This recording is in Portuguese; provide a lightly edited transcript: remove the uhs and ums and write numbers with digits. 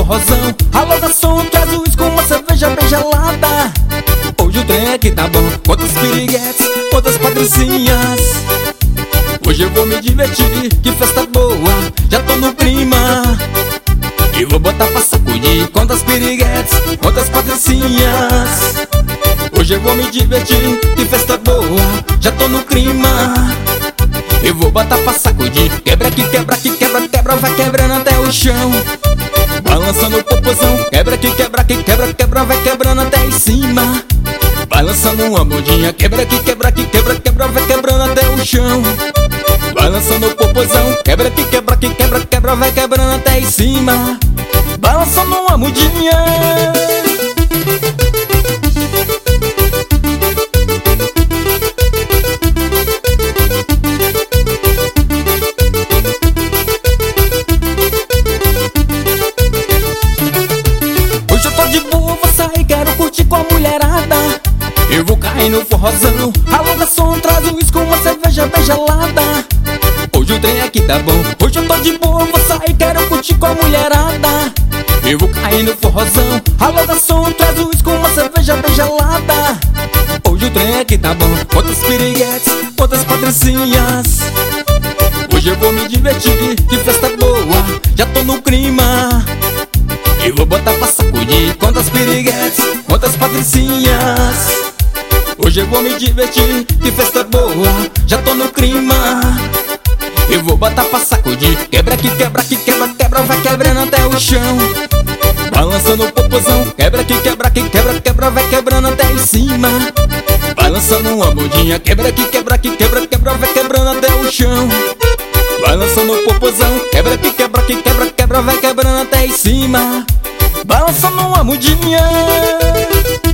forrozão. Aloga som, traz o uísque com uma cerveja bem gelada. Hoje o trem aqui tá bom, quantos piriguetes, quantas patricinhas. Hoje eu vou me divertir, que festa boa, já tô no clima. E vou botar pra sacudir, quantas piriguetes, quantas patricinhas. Hoje eu vou me divertir, que festa boa, já tô no clima. Eu vou botar pra sacudir, quebra que quebra, que quebra, quebra, vai quebrando até o chão. Balançando o popozão, quebra que quebra, que quebra, quebra, vai quebrando até em cima. Balançando uma bundinha, quebra que quebra, que quebra, quebra, vai quebrando até o chão. Balançando o popozão, quebra que quebra, que quebra, quebra, vai quebrando até em cima. Balançando uma mudinha. Hoje eu tô de boa, vou sair, quero curtir com a mulherada. Eu vou cair no forrozão, aluga som, traz um uísque com uma cerveja bem gelada. Hoje o trem aqui tá bom, hoje eu tô de boa, vou sair, quero curtir com a mulherada. Eu vou cair no forrozão, aluga som, traz o uísque com uma cerveja bem gelada. Hoje o trem aqui tá bom, quantas piriguetes, quantas patricinhas. Hoje eu vou me divertir, que festa boa, já tô no clima. Eu vou botar pra sacudir, quantas piriguetes, quantas patricinhas. Hoje eu vou me divertir, que festa boa, já tô no clima. Eu vou botar pra sacudir, quebra que quebra, que quebra, quebra, vai quebrando até o chão. Balançando o popozão, quebra que quebra, que quebra, quebra, vai quebrando até em cima. Balançando uma bundinha, quebra que quebra, que quebra, quebra, vai quebrando até o chão. Balançando o popozão, quebra que quebra, que quebra, quebra, vai quebrando até em cima. Balançando uma mudinha.